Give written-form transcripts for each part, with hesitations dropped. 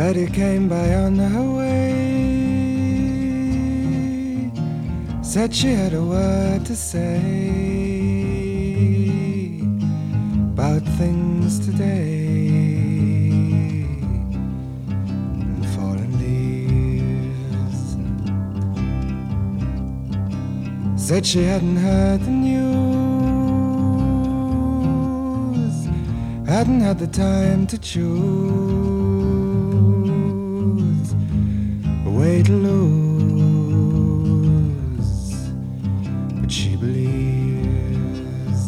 Betty came by on her way, said she had a word to say about things today and fallen leaves. Said she hadn't heard the news, hadn't had the time to choose a way to lose, but she believes.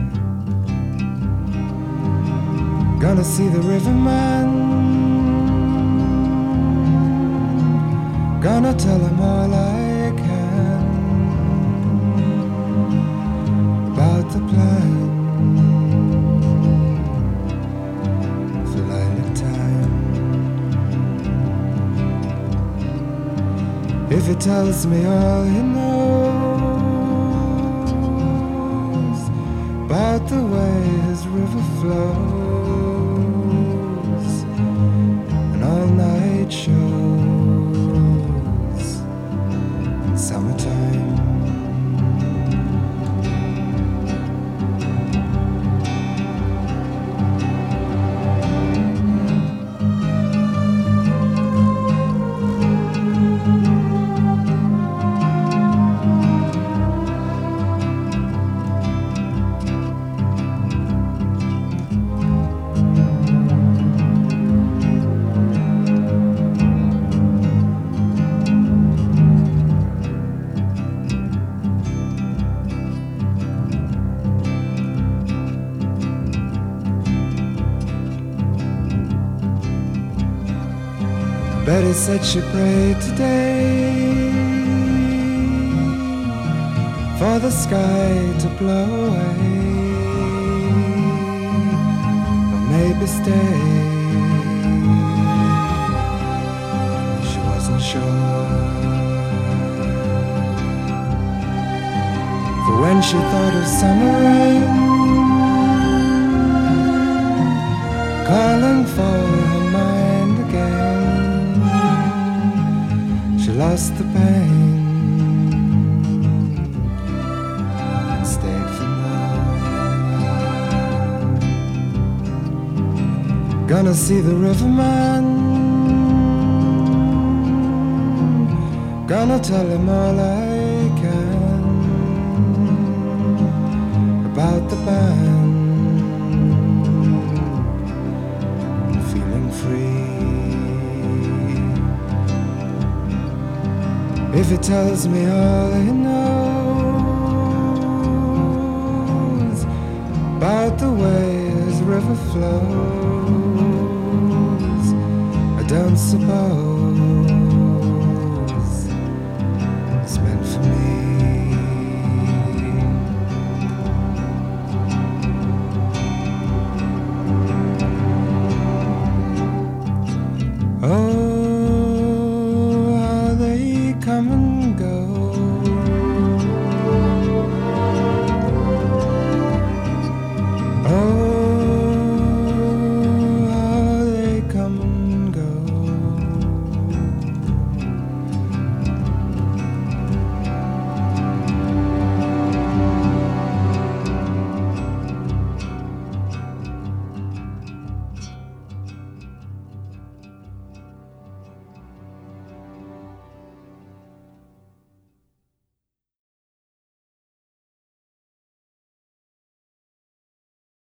Gonna see the riverman, gonna tell him all I can about the plan for lilac time. If he tells me all he knows about the way his river flows and all-night shows in summertime. Betty said she prayed today for the sky to blow away, or maybe stay. She wasn't sure, for when she thought of summer rain calling for her mind again, she lost the pain and stayed for more. Gonna see the riverman, gonna tell him all I can about the band, feeling free. If he tells me all he knows about the way his river flows, I don't suppose